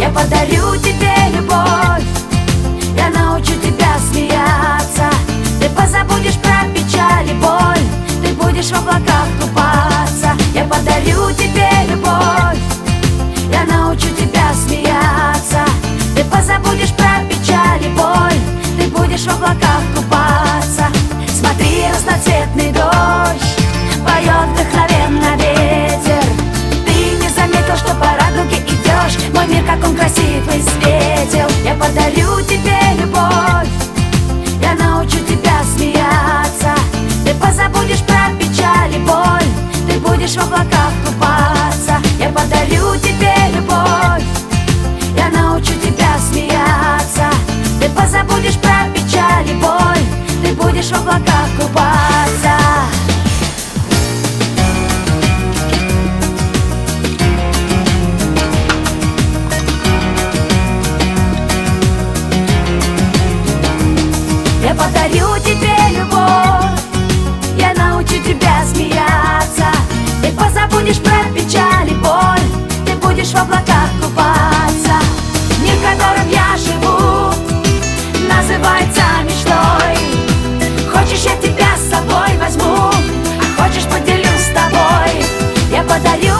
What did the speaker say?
Я подарю тебе любовь, я научу тебя смеяться. Ты позабудешь про печаль и боль, ты будешь в облаках купаться. Я подарю тебе любовь, я научу тебя смеяться. Ты позабудешь про печаль и боль, ты будешь в облаках купаться. Смотри, разноцветный дождь поет вдохновенно ветер. Ты не заметил, что по радуге идешь, мой мир, как он красивый, светил. Я подарю тебе любовь, я научу тебя смеяться. Ты позабудешь про печаль и боль, ты будешь в облаках купаться. Я подарю тебе любовь, я научу тебя смеяться. Ты позабудешь про печаль и боль, ты будешь в облаках купаться. Я подарю тебе любовь, я научу тебя смеяться. Ты позабудешь про печаль и боль, ты будешь в облаках купаться. Мир, в котором я живу, называется мечтой. Хочешь, я тебя с собой возьму, а хочешь, поделюсь с тобой. Я подарю